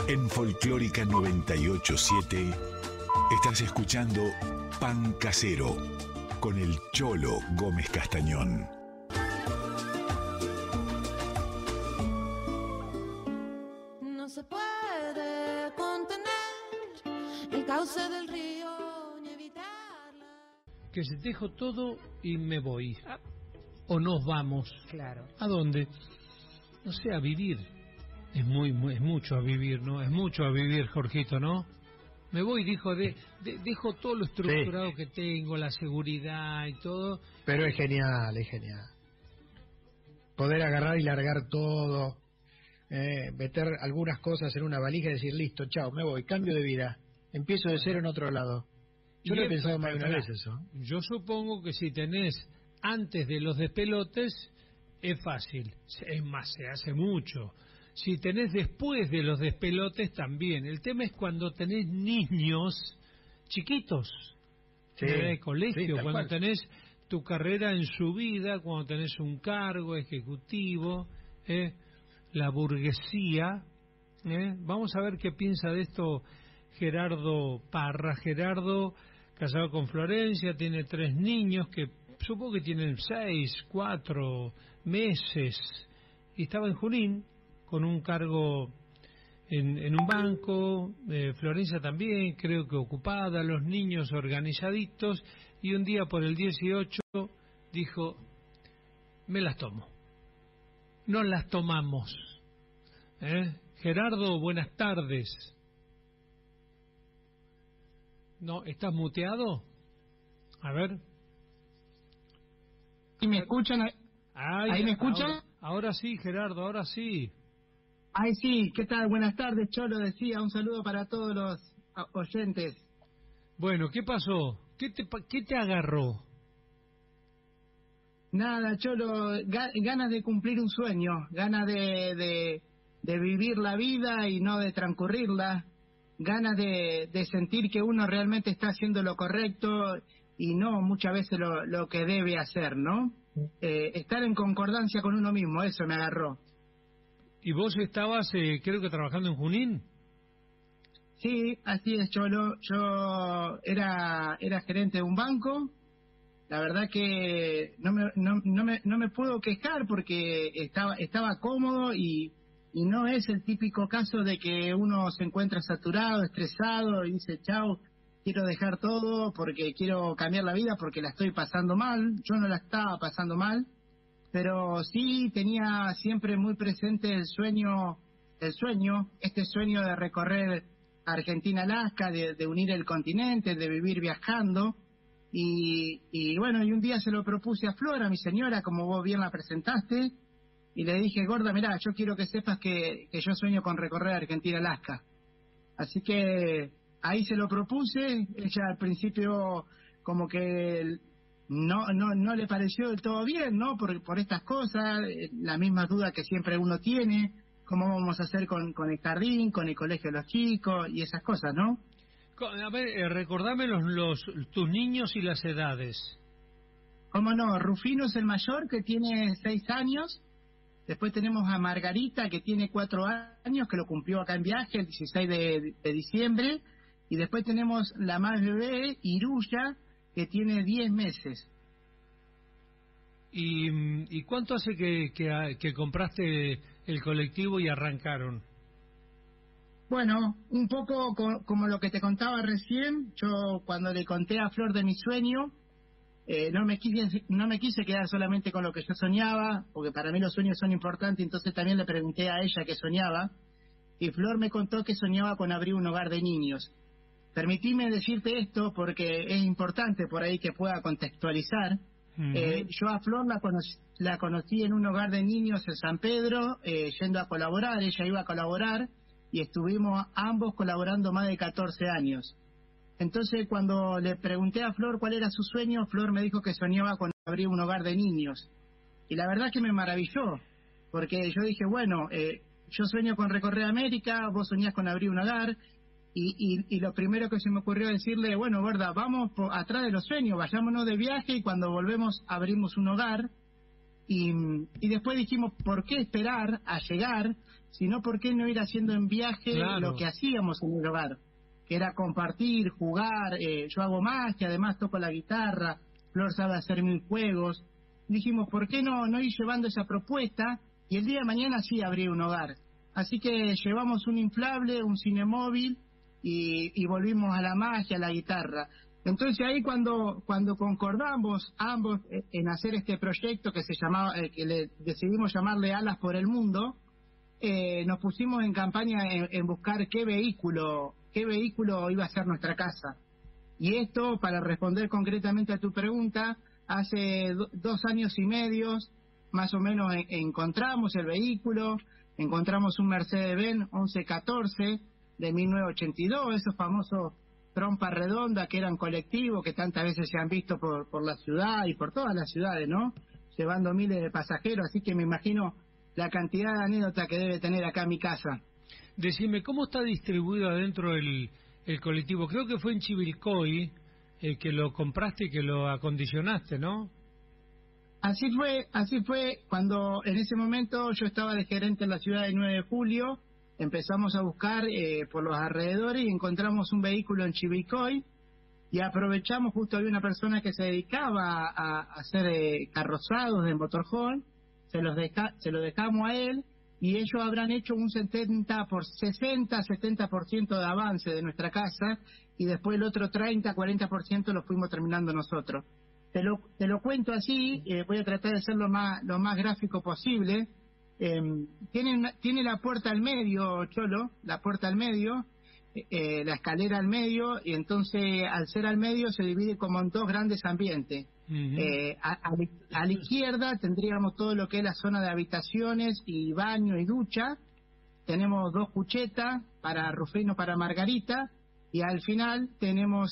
En Folclórica 987 estás escuchando Pan Casero con el Cholo Gómez Castañón. No se puede contener el cauce del río ni evitarla. Que dejo todo y me voy. O nos vamos. Claro. ¿A dónde? No sé, a vivir. Es mucho a vivir, ¿no? Es mucho a vivir, Jorgito, ¿no? Me voy, dijo, dejo todo lo estructurado que tengo, la seguridad y todo. Pero es genial, es genial. Poder agarrar y largar todo, meter algunas cosas en una valija y decir, listo, chao, me voy, cambio de vida, empiezo de cero en otro lado. Yo lo he pensado más de una vez eso. Yo supongo que si tenés antes de los despelotes, es fácil. Es más, se hace mucho. Si tenés después de los despelotes, también. El tema es cuando tenés niños chiquitos, de colegio, cuando cual. Tenés tu carrera en su vida, cuando tenés un cargo ejecutivo, la burguesía. Vamos a ver qué piensa de esto Gerardo Parra. Gerardo, casado con Florencia, tiene 3 niños que supongo que tienen 6, 4 meses, y estaba en Junín con un cargo en un banco, Florencia también, creo que ocupada, los niños organizaditos, y un día por el 18 dijo, me las tomo, nos las tomamos. Gerardo, buenas tardes. No, ¿estás muteado? A ver. ¿Y me escuchan? ¿Ahí me escuchan? Ahora sí, Gerardo, ahora sí. Ay, sí, ¿qué tal? Buenas tardes, Cholo, decía, un saludo para todos los oyentes. Bueno, ¿qué pasó? ¿Qué te agarró? Nada, Cholo, ganas de cumplir un sueño, ganas de vivir la vida y no de transcurrirla, ganas de sentir que uno realmente está haciendo lo correcto y no muchas veces lo que debe hacer, ¿no? Estar en concordancia con uno mismo, eso me agarró. ¿Y vos estabas, creo que trabajando en Junín? Sí, así es, Cholo. Yo era gerente de un banco. La verdad que no me puedo quejar porque estaba cómodo y no es el típico caso de que uno se encuentra saturado, estresado y dice, chao, quiero dejar todo porque quiero cambiar la vida porque la estoy pasando mal. Yo no la estaba pasando mal, pero sí tenía siempre muy presente este sueño de recorrer Argentina-Alaska, de unir el continente, de vivir viajando. Y bueno, y un día se lo propuse a Flor, a mi señora, como vos bien la presentaste, y le dije, gorda, mirá, yo quiero que sepas que yo sueño con recorrer Argentina-Alaska. Así que ahí se lo propuse. Ella al principio como que no le pareció del todo bien, ¿no? Por estas cosas, la misma duda que siempre uno tiene, cómo vamos a hacer con el jardín, con el colegio de los chicos y esas cosas, ¿no? A ver, recordame tus niños y las edades. ¿Cómo no? Rufino es el mayor, que tiene 6 años. Después tenemos a Margarita, que tiene 4 años, que lo cumplió acá en viaje el 16 de diciembre. Y después tenemos la más bebé, Iruya, que tiene 10 meses. ¿Y cuánto hace que compraste el colectivo y arrancaron? Bueno, un poco como lo que te contaba recién. Yo cuando le conté a Flor de mi sueño, no me quise quedar solamente con lo que yo soñaba, porque para mí los sueños son importantes. Entonces también le pregunté a ella qué soñaba, y Flor me contó que soñaba con abrir un hogar de niños. Permitime decirte esto porque es importante por ahí que pueda contextualizar. Yo a Flor la conocí en un hogar de niños en San Pedro, yendo a colaborar. Ella iba a colaborar y estuvimos ambos colaborando más de 14 años. Entonces, cuando le pregunté a Flor cuál era su sueño, Flor me dijo que soñaba con abrir un hogar de niños. Y la verdad que me maravilló, porque yo dije, bueno, yo sueño con recorrer América, vos soñás con abrir un hogar, y lo primero que se me ocurrió decirle, bueno, gorda, vamos atrás de los sueños, vayámonos de viaje y cuando volvemos abrimos un hogar. Y después dijimos, ¿por qué esperar a llegar sino por qué no ir haciendo en viaje Claro. lo que hacíamos en el hogar, que era compartir, jugar. Yo hago magia, además toco la guitarra, Flor sabe hacer 1000 juegos. Dijimos, ¿por qué no ir llevando esa propuesta? Y el día de mañana sí abrir un hogar. Así que llevamos un inflable, un cinemóvil y volvimos a la magia, a la guitarra. Entonces ahí cuando concordamos ambos en hacer este proyecto que se llamaba, que le decidimos llamarle Alas por el Mundo, nos pusimos en campaña en buscar qué vehículo iba a ser nuestra casa. Y esto, para responder concretamente a tu pregunta, hace 2 años y medio, más o menos, encontramos el vehículo, encontramos un Mercedes-Benz 1114 de 1982, esos famosos trompa redonda que eran colectivos, que tantas veces se han visto por la ciudad y por todas las ciudades, ¿no? Llevando miles de pasajeros, así que me imagino la cantidad de anécdotas que debe tener acá mi casa. Decime, ¿cómo está distribuido adentro el colectivo? Creo que fue en Chivilcoy que lo compraste y que lo acondicionaste, ¿no? Así fue cuando en ese momento yo estaba de gerente en la ciudad de 9 de julio, empezamos a buscar por los alrededores y encontramos un vehículo en Chivilcoy y aprovechamos, justo había una persona que se dedicaba a hacer carrozados de motorhome, se lo dejamos a él y ellos habrán hecho un 60-70% de avance de nuestra casa y después el otro 30-40% lo fuimos terminando nosotros. Te lo cuento así, voy a tratar de ser lo más gráfico posible. Tiene la puerta al medio, Cholo, la puerta al medio, la escalera al medio, y entonces al ser al medio se divide como en 2 grandes ambientes. A la izquierda tendríamos todo lo que es la zona de habitaciones y baño y ducha. Tenemos 2 cuchetas para Rufino, para Margarita, y al final tenemos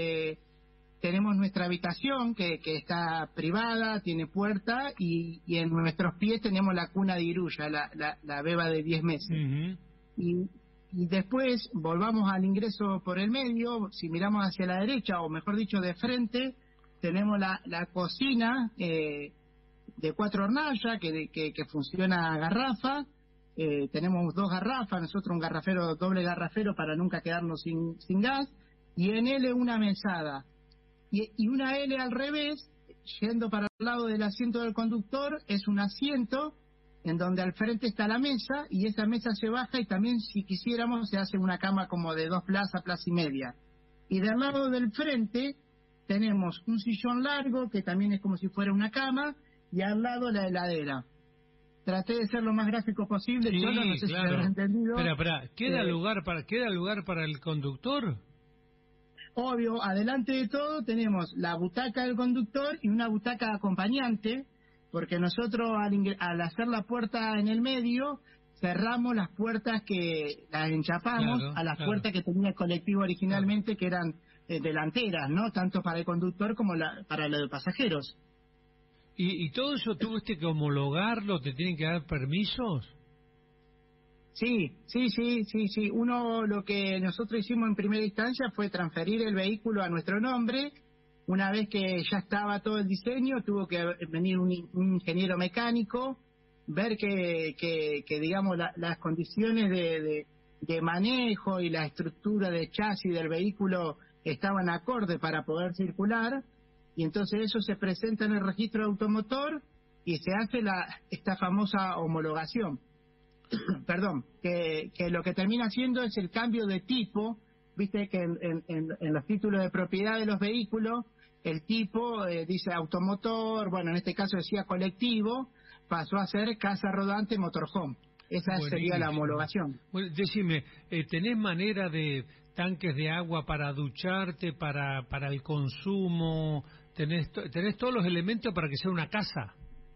nuestra habitación que está privada, tiene puerta, y en nuestros pies tenemos la cuna de Iruya, la beba de 10 meses. Y después volvamos al ingreso por el medio. Si miramos hacia la derecha, o mejor dicho de frente, tenemos la cocina de 4 hornallas que funciona a garrafa. Tenemos 2 garrafas, nosotros un garrafero, doble garrafero para nunca quedarnos sin gas, y en L una mesada. Y una L al revés, yendo para el lado del asiento del conductor, es un asiento en donde al frente está la mesa, y esa mesa se baja y también, si quisiéramos, se hace una cama como de 2 plazas, plaza y media. Y del lado del frente tenemos un sillón largo, que también es como si fuera una cama, y al lado la heladera. Traté de ser lo más gráfico posible, Sí, Cholo, no sé claro. si habrás entendido. Espera, ¿queda lugar para el conductor? Obvio, adelante de todo tenemos la butaca del conductor y una butaca acompañante, porque nosotros al hacer la puerta en el medio, cerramos las puertas que las enchapamos a las puertas que tenía el colectivo originalmente, que eran delanteras, ¿no? Tanto para el conductor como para los pasajeros. ¿Y todo eso tuviste que homologarlo? ¿Te tienen que dar permisos? Sí. Uno, lo que nosotros hicimos en primera instancia fue transferir el vehículo a nuestro nombre. Una vez que ya estaba todo el diseño, tuvo que venir un ingeniero mecánico, ver que digamos, las condiciones de manejo y la estructura de chasis del vehículo estaban acorde para poder circular, y entonces eso se presenta en el registro de automotor y se hace esta famosa homologación. Perdón, que lo que termina haciendo es el cambio de tipo. Viste que en los títulos de propiedad de los vehículos el tipo dice automotor, bueno, en este caso decía colectivo, pasó a ser casa rodante motorhome. Esa Buenísimo. Sería la homologación. Bueno, decime, ¿tenés manera de tanques de agua para ducharte, para el consumo? ¿Tenés todos los elementos para que sea una casa?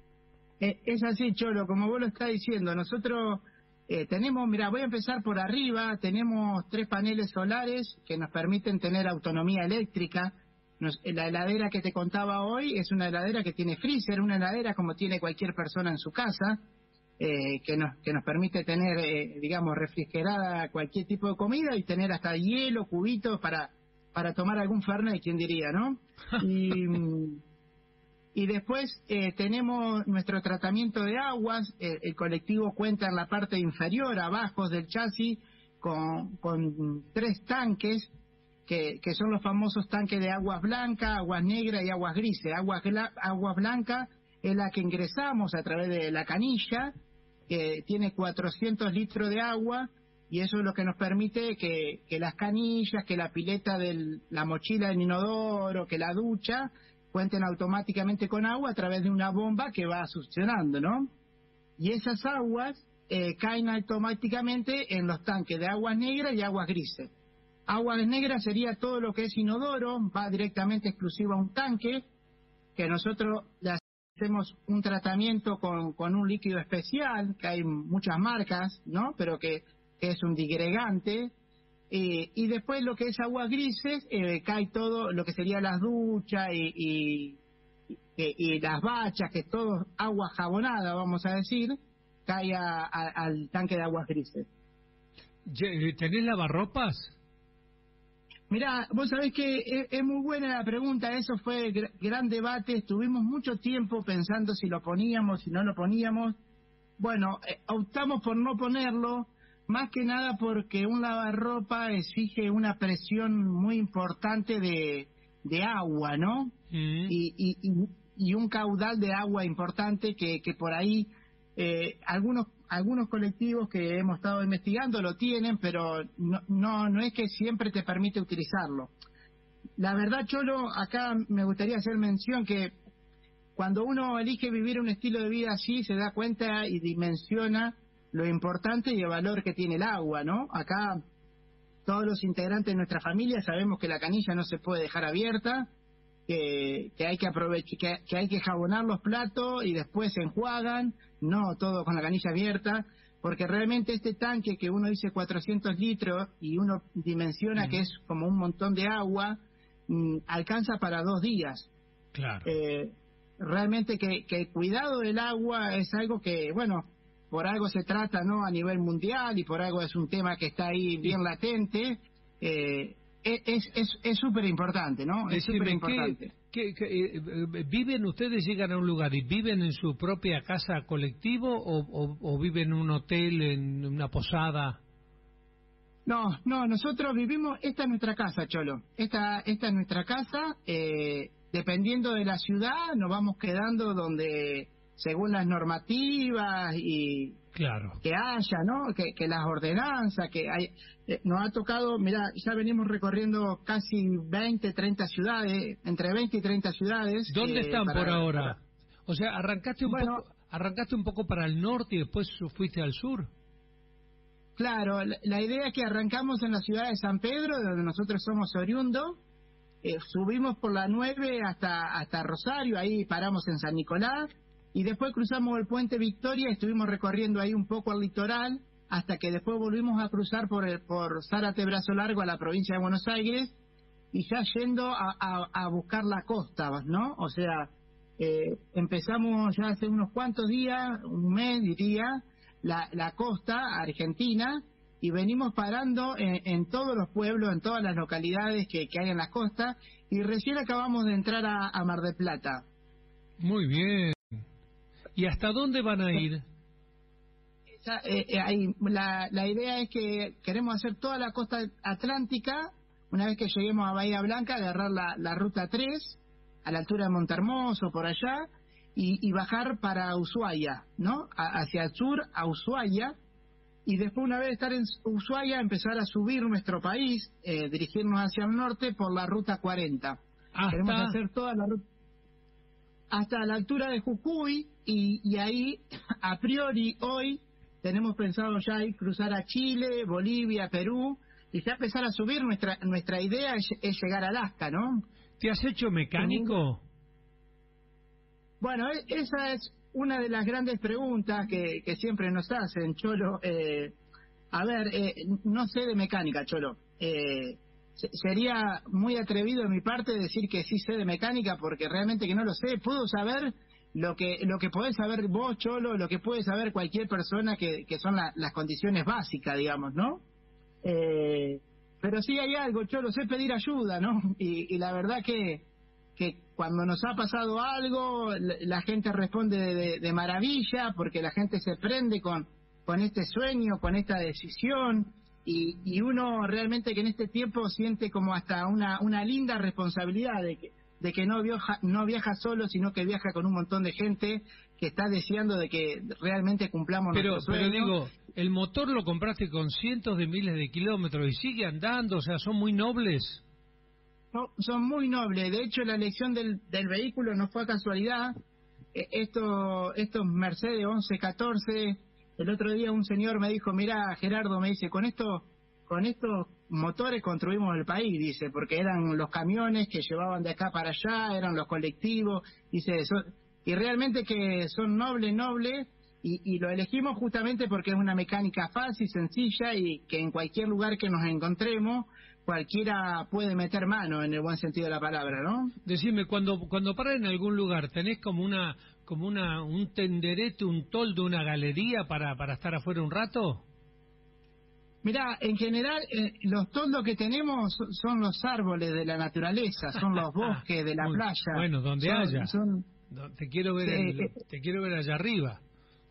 Es así, Cholo, como vos lo estás diciendo. Nosotros tenemos, mira, voy a empezar por arriba. Tenemos 3 paneles solares que nos permiten tener autonomía eléctrica. La heladera que te contaba hoy es una heladera que tiene freezer, una heladera como tiene cualquier persona en su casa, que nos permite tener, digamos, refrigerada cualquier tipo de comida y tener hasta hielo, cubitos para tomar algún Fernet, quién diría, ¿no? Y después tenemos nuestro tratamiento de aguas. El colectivo cuenta en la parte inferior, abajo del chasis, con 3 tanques, que son los famosos tanques de aguas blancas, aguas negras y aguas grises. Aguas blancas es la que ingresamos a través de la canilla, que tiene 400 litros de agua, y eso es lo que nos permite que las canillas, que la pileta de la mochila del inodoro, que la ducha, cuenten automáticamente con agua a través de una bomba que va succionando, ¿no? Y esas aguas caen automáticamente en los tanques de aguas negras y aguas grises. Aguas negras sería todo lo que es inodoro, va directamente exclusivo a un tanque, que nosotros le hacemos un tratamiento con un líquido especial, que hay muchas marcas, ¿no? Pero que es un digregante. Y después lo que es aguas grises, cae todo lo que sería las duchas y las bachas, que es todo agua jabonada, vamos a decir, cae al tanque de aguas grises. ¿Tenés lavarropas? Mirá, vos sabés que es muy buena la pregunta, eso fue gran debate, estuvimos mucho tiempo pensando si lo poníamos, si no lo poníamos. Bueno, optamos por no ponerlo, más que nada porque un lavarropa exige una presión muy importante de agua, ¿no? Y un caudal de agua importante que por ahí algunos colectivos que hemos estado investigando lo tienen, pero no es que siempre te permite utilizarlo. La verdad, Cholo, acá me gustaría hacer mención que cuando uno elige vivir un estilo de vida así, se da cuenta y dimensiona lo importante y el valor que tiene el agua, ¿no? Acá todos los integrantes de nuestra familia sabemos que la canilla no se puede dejar abierta, que hay que aprovechar, que hay que jabonar los platos y después se enjuagan, no todo con la canilla abierta, porque realmente este tanque que uno dice 400 litros y uno dimensiona que es como un montón de agua, alcanza para 2 días. Claro. Realmente que el cuidado del agua es algo que, bueno, por algo se trata, ¿no?, a nivel mundial, y por algo es un tema que está ahí bien latente. Es súper importante, ¿no? Es súper importante. ¿Viven ustedes, llegan a un lugar y viven en su propia casa colectivo o viven en un hotel, en una posada? No, nosotros vivimos, esta es nuestra casa, Cholo. Esta es nuestra casa. Dependiendo de la ciudad, nos vamos quedando donde, según las normativas y claro que haya, ¿no? Que las ordenanzas, que hay, nos ha tocado, mirá, ya venimos recorriendo casi 20, 30 ciudades, entre 20 y 30 ciudades. ¿Dónde están por ahora? O sea, arrancaste un poco para el norte y después fuiste al sur. Claro, la idea es que arrancamos en la ciudad de San Pedro, de donde nosotros somos oriundos, subimos por la 9 hasta Rosario, ahí paramos en San Nicolás, y después cruzamos el puente Victoria y estuvimos recorriendo ahí un poco el litoral, hasta que después volvimos a cruzar por Zárate Brazo Largo a la provincia de Buenos Aires, y ya yendo a buscar la costa, ¿no? O sea, empezamos ya hace unos cuantos días, un mes diría, la costa argentina, y venimos parando en todos los pueblos, en todas las localidades que hay en la costa, y recién acabamos de entrar a Mar del Plata. Muy bien. ¿Y hasta dónde van a ir? La idea es que queremos hacer toda la costa atlántica. Una vez que lleguemos a Bahía Blanca, agarrar la ruta 3 a la altura de Montermoso, por allá, y bajar para Ushuaia, ¿no? Hacia el sur, a Ushuaia, y después, una vez estar en Ushuaia, empezar a subir nuestro país, dirigirnos hacia el norte por la ruta 40. Queremos hacer toda la ruta hasta la altura de Jujuy, y ahí, a priori, hoy, tenemos pensado ya ir cruzar a Chile, Bolivia, Perú, y ya empezar a subir. Nuestra idea es llegar a Alaska, ¿no? ¿Te has hecho mecánico? Bueno, esa es una de las grandes preguntas que siempre nos hacen, Cholo. A ver, no sé de mecánica, Cholo. Sería muy atrevido de mi parte decir que sí sé de mecánica, porque realmente que no lo sé. Puedo saber lo que podés saber vos, Cholo, lo que puede saber cualquier persona, que son las condiciones básicas, digamos, ¿no? Pero sí hay algo, Cholo, sé pedir ayuda, ¿no? Y la verdad que que cuando nos ha pasado algo, la gente responde de maravilla, porque la gente se prende con este sueño, con esta decisión, y uno realmente que en este tiempo siente como hasta una linda responsabilidad de que no viaja solo, sino que viaja con un montón de gente que está deseando de que realmente cumplamos nuestro sueño. Pero digo, el motor lo compraste con cientos de miles de kilómetros y sigue andando, o sea, son muy nobles. Son muy nobles. De hecho, la elección del vehículo no fue a casualidad. Estos Mercedes 1114, el otro día un señor me dijo, mira, Gerardo, me dice, con estos motores construimos el país, dice, porque eran los camiones que llevaban de acá para allá, eran los colectivos, dice, y realmente que son nobles, y lo elegimos justamente porque es una mecánica fácil, sencilla, y que en cualquier lugar que nos encontremos, cualquiera puede meter mano en el buen sentido de la palabra, ¿no? Decime, cuando paras en algún lugar, ¿tenés como un tenderete, un toldo, una galería para estar afuera un rato? Mirá, en general, los toldos que tenemos son los árboles de la naturaleza, son los bosques de la playa. Bueno, donde haya. Te quiero ver allá arriba.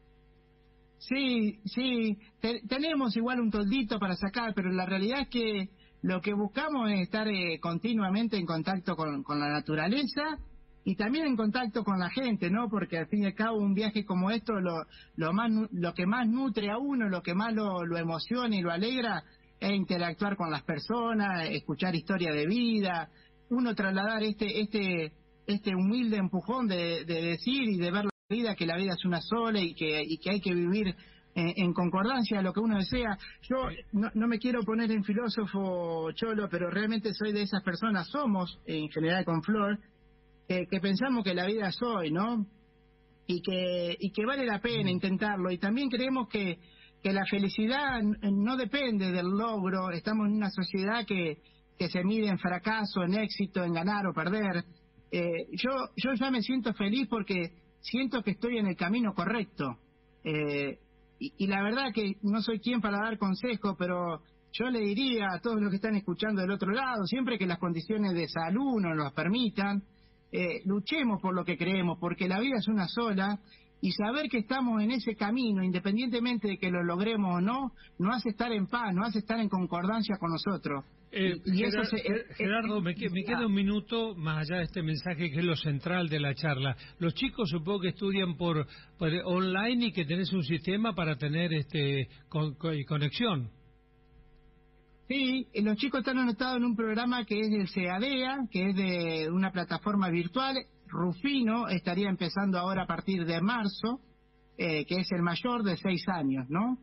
Sí, tenemos igual un toldito para sacar, pero la realidad es que lo que buscamos es estar continuamente en contacto con la naturaleza y también en contacto con la gente, ¿no? Porque al fin y al cabo un viaje como esto, lo que más nutre a uno, lo que más lo emociona y lo alegra es interactuar con las personas, escuchar historia de vida, uno trasladar este humilde empujón de decir y de ver la vida, que la vida es una sola y que hay que vivir en concordancia a lo que uno desea. Yo no me quiero poner en filósofo, Cholo, pero realmente soy de esas personas, somos en general con Flor, que pensamos que la vida es hoy, ¿no? Y que vale la pena intentarlo, y también creemos que la felicidad no depende del logro. Estamos en una sociedad que se mide en fracaso, en éxito, en ganar o perder. Yo ya me siento feliz porque siento que estoy en el camino correcto. Y la verdad que no soy quien para dar consejos, pero yo le diría a todos los que están escuchando del otro lado, siempre que las condiciones de salud nos lo permitan, luchemos por lo que creemos, porque la vida es una sola, y saber que estamos en ese camino, independientemente de que lo logremos o no, nos hace estar en paz, nos hace estar en conconcordancia con nosotros. Gerardo, me queda un minuto más allá de este mensaje que es lo central de la charla. Los chicos supongo que estudian por online y que tenés un sistema para tener conexión. Sí, los chicos están anotados en un programa que es del CEADEA, que es de una plataforma virtual. Rufino estaría empezando ahora a partir de marzo, que es el mayor de 6 años, ¿no?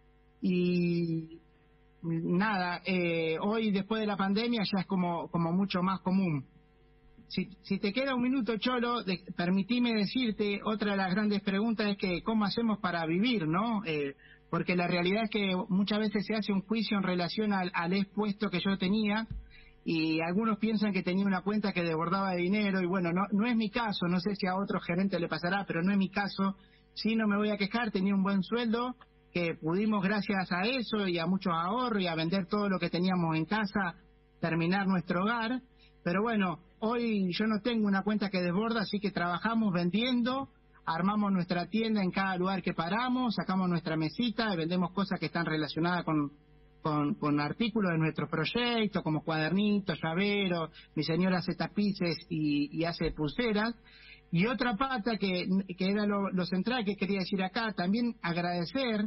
Y nada, hoy después de la pandemia ya es como mucho más común. Si te queda un minuto, Cholo, permitime decirte, otra de las grandes preguntas es que ¿cómo hacemos para vivir, no? Porque la realidad es que muchas veces se hace un juicio en relación al expuesto que yo tenía, y algunos piensan que tenía una cuenta que desbordaba de dinero, y bueno, no es mi caso, no sé si a otro gerente le pasará, pero no es mi caso. Sí, no me voy a quejar, tenía un buen sueldo, que pudimos gracias a eso y a muchos ahorros y a vender todo lo que teníamos en casa, terminar nuestro hogar. Pero bueno, hoy yo no tengo una cuenta que desborda, así que trabajamos vendiendo, armamos nuestra tienda en cada lugar que paramos, sacamos nuestra mesita y vendemos cosas que están relacionadas con artículos de nuestros proyectos, como cuadernitos, llaveros. Mi señora hace tapices y hace pulseras. Y otra pata que era lo central que quería decir acá, también agradecer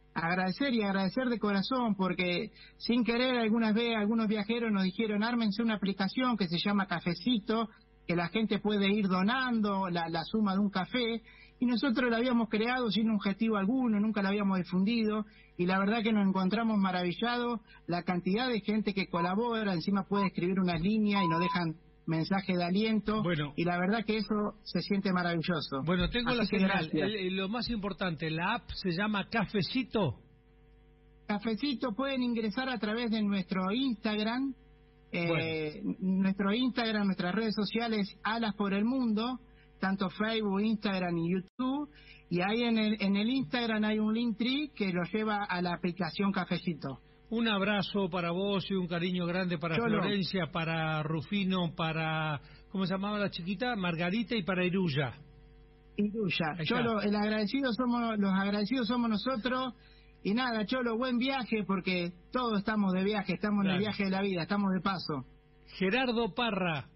de corazón, porque sin querer algunas veces algunos viajeros nos dijeron, ármense una aplicación que se llama Cafecito, que la gente puede ir donando la suma de un café, y nosotros la habíamos creado sin objetivo alguno, nunca la habíamos difundido, y la verdad que nos encontramos maravillados la cantidad de gente que colabora, encima puede escribir unas líneas y nos dejan mensaje de aliento, bueno, y la verdad que eso se siente maravilloso. Bueno, tengo así la señal. Lo más importante, la app se llama Cafecito. Cafecito, pueden ingresar a través de nuestro Instagram, nuestras redes sociales, Alas por el Mundo, tanto Facebook, Instagram y YouTube, y ahí en el Instagram hay un Linktree que lo lleva a la aplicación Cafecito. Un abrazo para vos y un cariño grande para Florencia, para Rufino, para ¿cómo se llamaba la chiquita? Margarita, y para Iruya. Iruya. Ahí Cholo, está. los agradecidos somos nosotros. Y nada, Cholo, buen viaje, porque todos estamos de viaje, estamos en el Claro. viaje de la vida, estamos de paso. Gerardo Parra,